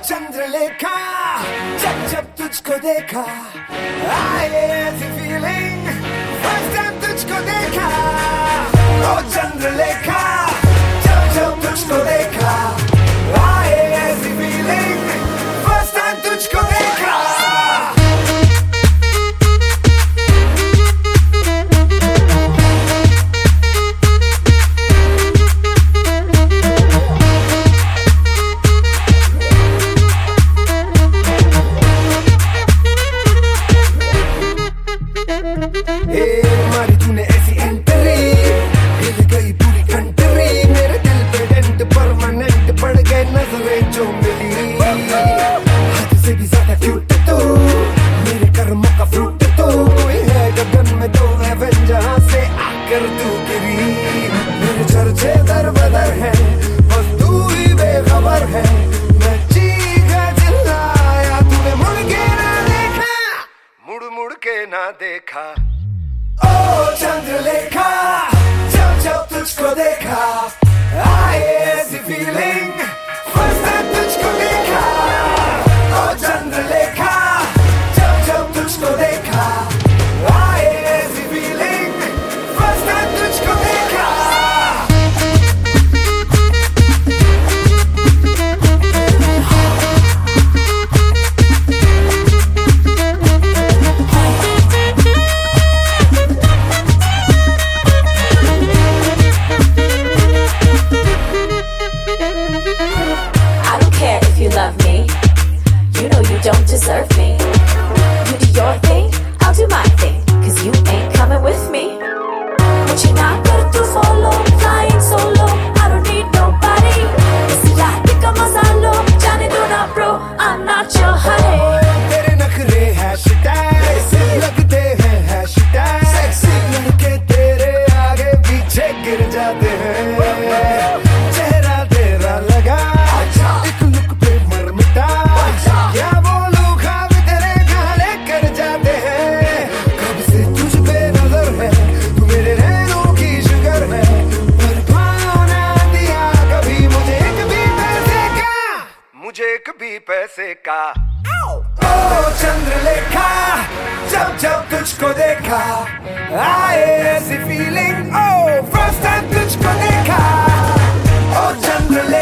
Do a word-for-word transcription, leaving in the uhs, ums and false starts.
चंद्रलेखा, जब जब तुझको देखा आए ऐसी फीलिंग, फर्स्ट टाइम तुझको देखा। ओ चंद्रलेखा, जब जब तुझको देखा आए ऐसी फीलिंग, फर्स्ट टाइम तुझको देखा। मारी तूने ऐसी एंट्री, हिल गई पूरी कंट्री, मेरे दिल पे डेंट परमानेंट पड़ गए नजरें जो मिली। हद से भी ज्यादा क्यूट तू, मेरे कर्मों का फ्रूट तू, कोई है गगन में तो हेवन जहां से आकर तू गिरी। मेरे चर्चे दर बदर है, बस तू ही बेखबर है, मैं चीखा चिल्लाया तूने मुड़ के ना देखा, मुड़ मुड़ के ना देखा। ओ चंद्रलेखा, जब जब तुझको देखा आए ऐसी फीलिंग, फर्स्ट टाइम तुझको देखा। ओ चंद्रलेखा, जब जब तुझको देखा आए ऐसी फीलिंग, फर्स्ट टाइम तुझको देखा। Love me, you know you don't deserve me. You do your thing, I'll do my thing, cause you ain't coming with me. But you're not good to follow, flying solo, I don't need nobody. Isi raat ka maza lo, jaane do na bro, I'm not your honey. Tere nakhre hashtag, lagte hain hashtag, sexy ladke tere aage peeche gir jate hain, chehra tera laga ek look pe mar mita, kya bolu ख्वाब तेरे गाले कर जाते हैं। कब से तुझ पे नजर है, तू मेरे नैनों की शुगर है, पर भाव ना दिया कभी मुझे एक भी पैसे का, मुझे एक भी पैसे का। ओ चंद्रलेखा, जब जब तुझको देखा आए ऐसी फीलिंग, ओ फर्स्ट टाइम तुझको देखा। ओ चंद्रलेखा,